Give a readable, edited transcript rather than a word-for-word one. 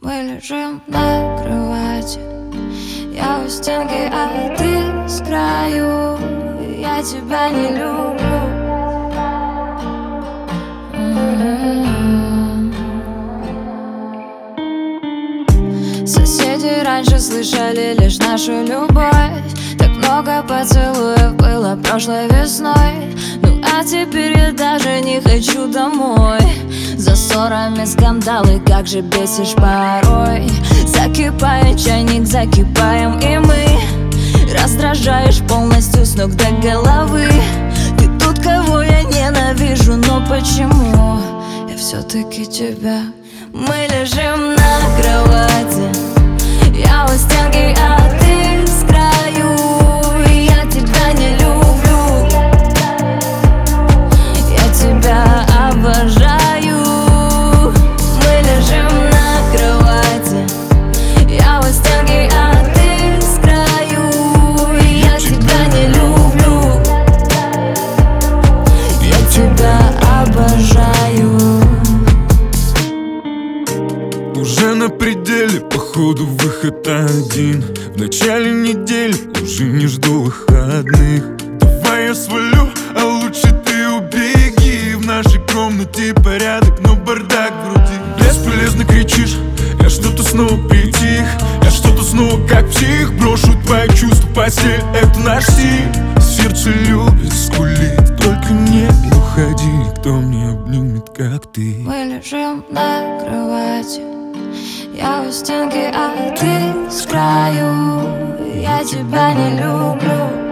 Мы лежим на кровати, я у стенки, а ты с краю. Я тебя не люблю. Соседи раньше слышали лишь нашу любовь. Так много поцелуев было прошлой весной. Ну а теперь я даже не хочу домой. За ссорами скандалы, как же бесишь порой. Закипает чайник, закипаем и мы. Раздражаешь полностью с ног до головы. Ты тут, кого я ненавижу, но почему я все-таки тебя? Мы лежим на кровати, я у стенки, а ты с краю. Я тебя не люблю, я тебя обожаю. Мы лежим на кровати, я у стенки, а ты с краю. Я тебя не люблю, я тебя обожаю. Уже на пределе, походу выход один. В начале недели уже не жду выходных. Давай я свалю, а лучше ты убеги. В нашей комнате порядок, но бардак в груди. Бесполезно кричишь, я что-то снова притих. Я что-то снова как псих. Брошу твои чувства, постель, это наш стиль. Сердце любит, скулит, только не уходи. Кто мне обнимет, как ты? Мы лежим на кровати, я у стенки, а ты с краю. Я тебя не люблю,